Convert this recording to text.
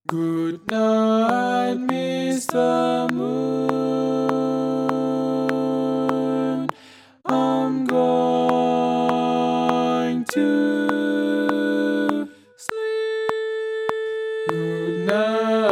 Good night, Mr. Moon. I'm going to sleep. Good night.